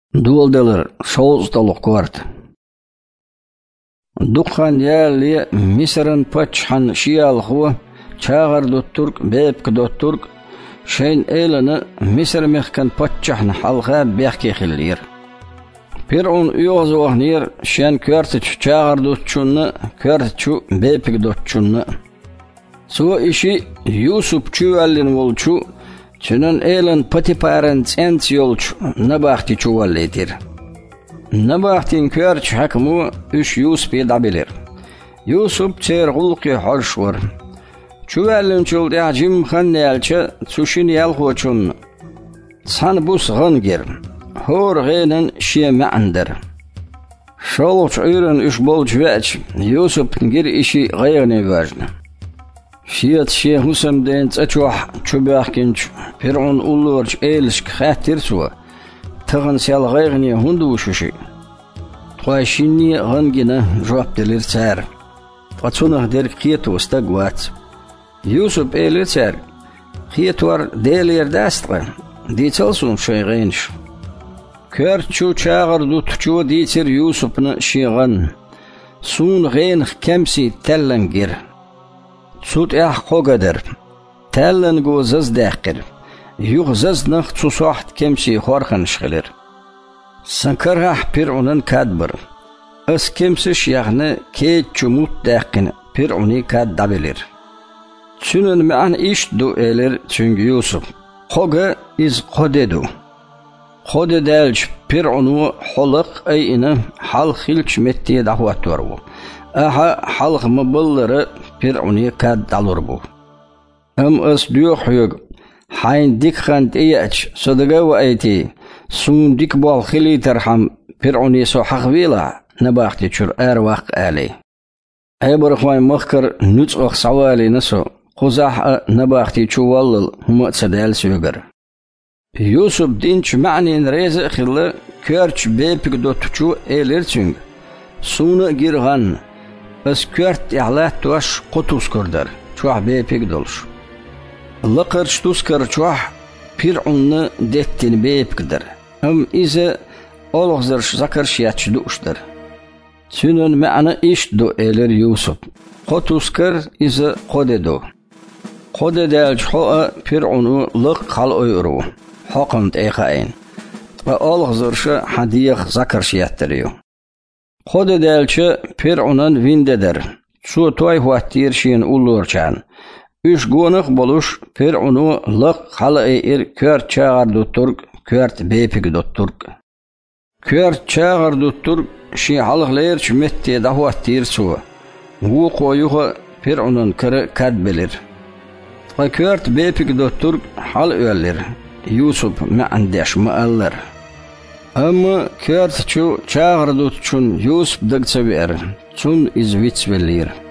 Duoldeler şoğuzdalıq kvart. Dukhan yerli Misr'ın paçhan şiyalğu çağır dotturk bebk dotturk şeyin elini Misr mehkan paçhan halga behki xillir. Pir'un uyoz oğnir şen körtüç çağır dotçunnu körtüçü bebk dotçunnu. Su işi Yusuf çüvellin volçu Çünün elin patiparen cent yolç nabahti çuvalletir. Nabahtin körç hakmu üç Yusuf'i dabilir. Yusuf çergulki harşvur. Çuvellin çuldi acim xan nelçe çuşin yalğuçun. San bus gıngir. Hor gıynin şiema'ndir. Şolç ürün üç bolç veç Yusuf'ın gir işi gayğını vajn. Şiyat Şeyh Hüsem'den açuah çubahkinç Pir'un ulurç eylişk xahtir suwa tığın sel gayğını hundu şuşi. Tqaşinni gıngina jawab delir çar. Tqaçunah der qiyatu ustagvat. Yusuf eylir çar. Qiyatuar delir dastqa. Dicalsun şeyğinç. Körçu çağır dutçu dicir Yusuf'ны şiğan. Sun gayın kemsi tellengir. Sut qogadir. Tellen gozaz daqir. Yuğzaz naq tsusaht kemsi xorxan şqilir. Sankarah Pir'unun kadbir. As kemsi şiyağını keçumut daqin Pir'uni kad dabilir. Çünün ma'an iş du elir çünkü Yusuf. Qoga iz qodedu. Qode delç Pir'unu xolıq ayini hal xilç mettiye dahuat varbu. Aha halq mıbılları Pir'uni kad dalur bu. As duyuq hayn dik xant iyaç sodaga ve ayti sun dik bol xili terham Pir'uni so haqvila nabaqti çur ervaq ali. Aybar xway mıxkır nüts oq sawali naso quzah nabaqti çuvallıl huma tsadal sögür. Yusuf dinç ma'nin rezi xilli körç bepik dotçu elerçün. Sunu girgan As kört ihlat tuaş qutus kurdar. Çuah bepik dolş. Laqırç tuskar çuah Pir'unni dettin bepikdir. İze olğzırş zakarş yatçıdı uştar. Çünün ma'na işdu elir Yusuf. Qutuskar ize qodedu. Qodedelç hoa Pir'unu lıq qal oyuru. Haqınt eyqayn. Ve olğzırşı hadiyaq zakarş yattırıyor. Qode delçe Pir'unun vindedir. Su toy huattir şiin ullurçan. Üç gonıq boluş Pir'unu lıq qalı eyir kört çağır dutturk, kört bepik dutturk. Kört çağır dutturk şi halıqlayırç metti da huattir su. Gu koyuğu Pir'unun kırı kad bilir. Kört bepik dutturk hal öller. Yusuf ma'andeş ma'allar. Ama kört çu çağır dutçun Yusuf dıgça ver. Çun iz vits velir.